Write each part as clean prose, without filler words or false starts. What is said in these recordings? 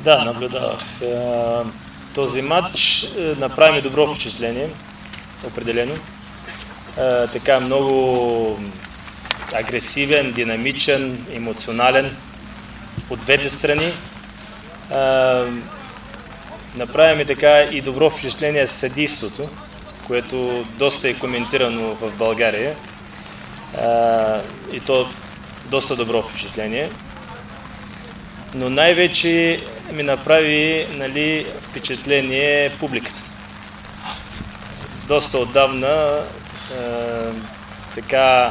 Да, наблюдавах. Този матч направи ми добро впечатление, определено. Така много агресивен, динамичен, емоционален от двете страни. Направи ми така и добро впечатление с съдийството, което доста е коментирано в България. И то доста добро впечатление. Но най-вече ми направи впечатление публиката. Доста отдавна така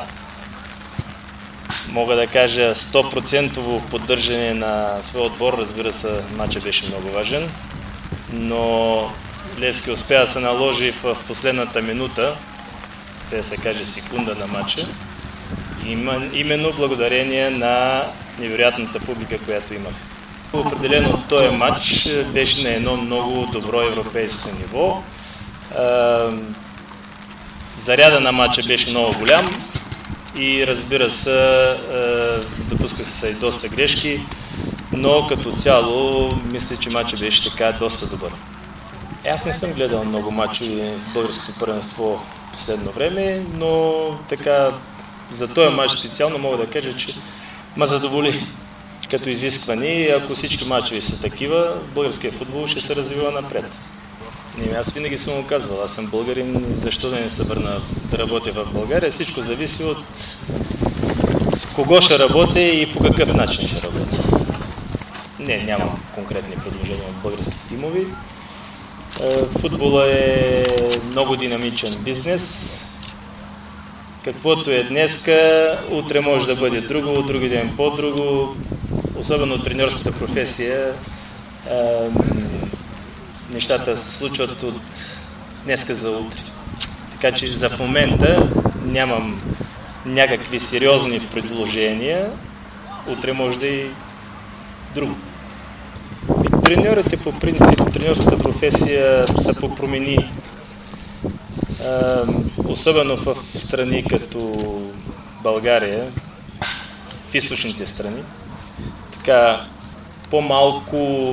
мога да кажа 100% поддържане на своя отбор. Разбира се, матчът беше много важен, но Левски успя да се наложи в последната минута, да се каже секунда на матча, именно благодарение на невероятната публика, която имах. Определено този матч беше на едно много добро европейско ниво. Заряда на матча беше много голям и разбира се, допускаха се и доста грешки, но като цяло мисля, че матчът беше така доста добър. Аз не съм гледал много матчи в българското първенство в последно време, но така за този матч специално мога да кажа, че ме задоволи като изискване и ако всички матчове са такива, българският футбол ще се развива напред. Аз винаги съм го казвал, аз съм българин, защо да не се върна да работя в България, всичко зависи от с кого ще работя и по какъв начин ще работя. Не, нямам конкретни предложения от български тимови. Футбола е много динамичен бизнес. Каквото е днеска, утре може да бъде друго, други ден по-друго. Особено от треньорската професия, нещата се случват от днеска за утре. Така че за в момента нямам някакви сериозни предложения. Утре може да и друго. Треньорите по принцип, треньорската професия се попромени. Особено в страни като България, в източните страни. Така, по-малко,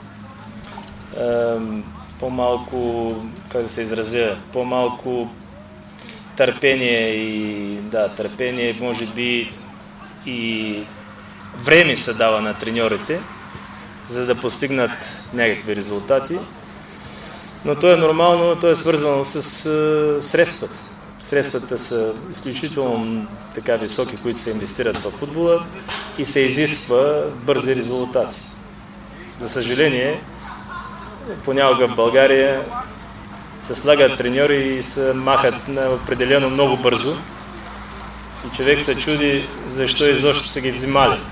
как да се изразя, по-малко търпение и, търпение, може би и време се дава на треньорите, за да постигнат някакви резултати. Но то е нормално, то е свързано с средствата. Средствата са изключително така високи, които се инвестират в футбола и се изисква бързи резултати. За съжаление, понякога в България се слагат треньори и се махат на определено много бързо и човек се чуди защо изобщо са ги взимали.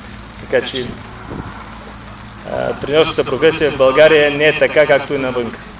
Така че треньорската професия в България не е така, както и навънка.